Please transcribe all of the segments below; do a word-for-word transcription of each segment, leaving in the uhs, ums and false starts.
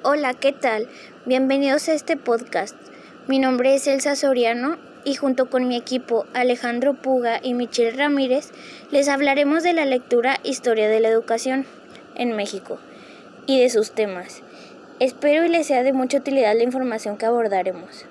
Hola, ¿qué tal? Bienvenidos a este podcast. Mi nombre es Elsa Soriano y junto con mi equipo Alejandro Puga y Michelle Ramírez les hablaremos de la lectura Historia de la Educación en México y de sus temas. Espero y les sea de mucha utilidad la información que abordaremos.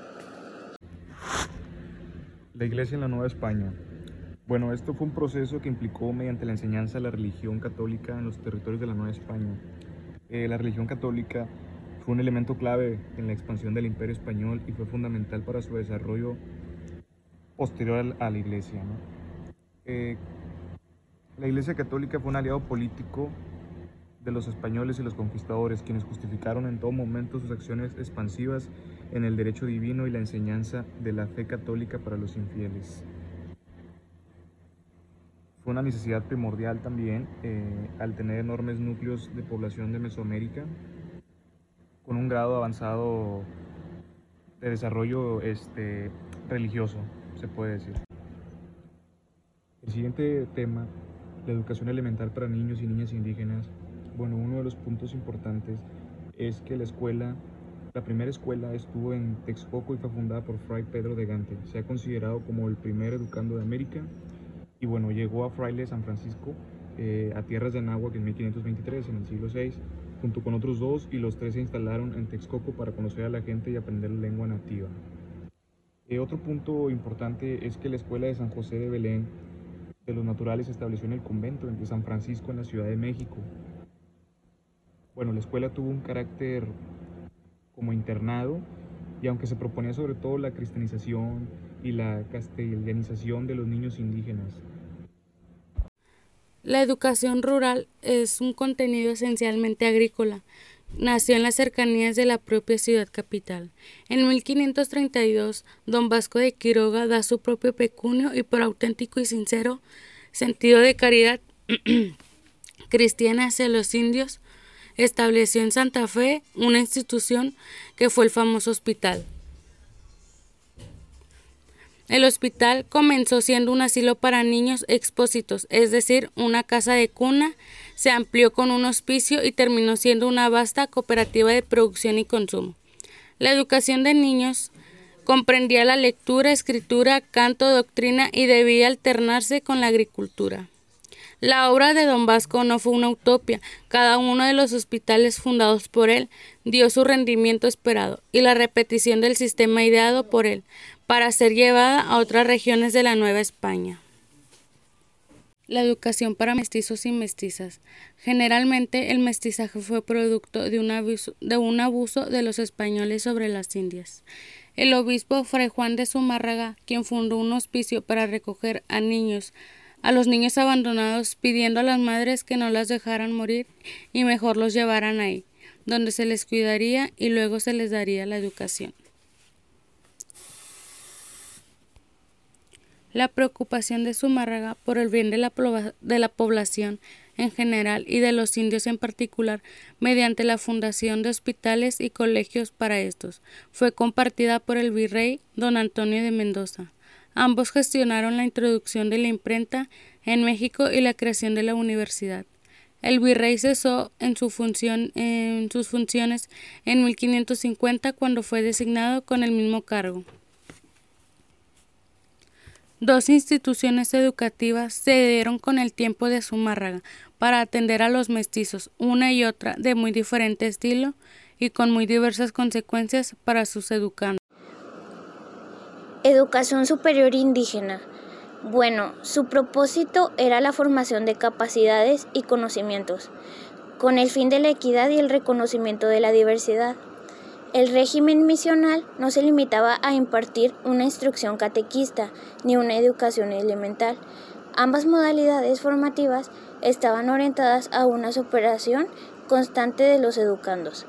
La Iglesia en la Nueva España. Bueno, esto fue un proceso que implicó mediante la enseñanza de la religión católica en los territorios de la Nueva España. Eh, la religión católica fue un elemento clave en la expansión del Imperio Español y fue fundamental para su desarrollo posterior a la Iglesia, ¿no? Eh, la Iglesia católica fue un aliado político de los españoles y los conquistadores, quienes justificaron en todo momento sus acciones expansivas en el derecho divino y la enseñanza de la fe católica para los infieles. Fue una necesidad primordial también eh, al tener enormes núcleos de población de Mesoamérica con un grado avanzado de desarrollo este, religioso, se puede decir. El siguiente tema, la educación elemental para niños y niñas indígenas. Bueno, uno de los puntos importantes es que la escuela, la primera escuela estuvo en Texcoco y fue fundada por Fray Pedro de Gante. Se ha considerado como el primer educando de América y bueno, llegó a Fraile San Francisco, eh, a tierras de Anáhuac en mil quinientos veintitrés, en el siglo seis, junto con otros dos, y los tres se instalaron en Texcoco para conocer a la gente y aprender la lengua nativa. Eh, otro punto importante es que la escuela de San José de Belén de los Naturales se estableció en el convento de San Francisco en la Ciudad de México. Bueno, la escuela tuvo un carácter como internado, y aunque se proponía sobre todo la cristianización y la castellanización de los niños indígenas. La educación rural es un contenido esencialmente agrícola. Nació en las cercanías de la propia ciudad capital. En mil quinientos treinta y dos, don Vasco de Quiroga da su propio pecunio y por auténtico y sincero sentido de caridad cristiana hacia los indios, estableció en Santa Fe una institución que fue el famoso hospital. El hospital comenzó siendo un asilo para niños expósitos, es decir, una casa de cuna, se amplió con un hospicio y terminó siendo una vasta cooperativa de producción y consumo. La educación de niños comprendía la lectura, escritura, canto, doctrina y debía alternarse con la agricultura. La obra de don Vasco no fue una utopía. Cada uno de los hospitales fundados por él dio su rendimiento esperado y la repetición del sistema ideado por él para ser llevada a otras regiones de la Nueva España. La educación para mestizos y mestizas. Generalmente el mestizaje fue producto de un abuso, de un abuso de los españoles sobre las indias. El obispo Fray Juan de Zumárraga, quien fundó un hospicio para recoger a niños a los niños abandonados, pidiendo a las madres que no las dejaran morir y mejor los llevaran ahí, donde se les cuidaría y luego se les daría la educación. La preocupación de Zumárraga por el bien de la, de la población en general y de los indios en particular, mediante la fundación de hospitales y colegios para estos, fue compartida por el virrey don Antonio de Mendoza. Ambos gestionaron la introducción de la imprenta en México y la creación de la universidad. El virrey cesó en, su función, en sus funciones en mil quinientos cincuenta cuando fue designado con el mismo cargo. Dos instituciones educativas se dieron con el tiempo de Zumárraga para atender a los mestizos, una y otra de muy diferente estilo y con muy diversas consecuencias para sus educandos. Educación superior indígena. Bueno, su propósito era la formación de capacidades y conocimientos, con el fin de la equidad y el reconocimiento de la diversidad. El régimen misional no se limitaba a impartir una instrucción catequista ni una educación elemental. Ambas modalidades formativas estaban orientadas a una superación constante de los educandos.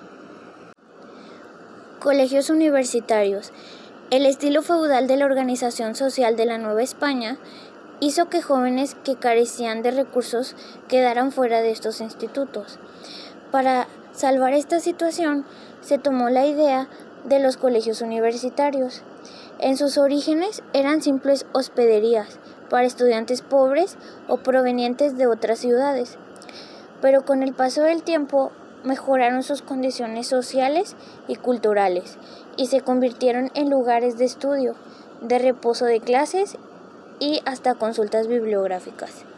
Colegios universitarios. El estilo feudal de la organización social de la Nueva España hizo que jóvenes que carecían de recursos quedaran fuera de estos institutos. Para salvar esta situación, se tomó la idea de los colegios universitarios. En sus orígenes eran simples hospederías para estudiantes pobres o provenientes de otras ciudades, pero con el paso del tiempo mejoraron sus condiciones sociales y culturales y se convirtieron en lugares de estudio, de reposo de clases y hasta consultas bibliográficas.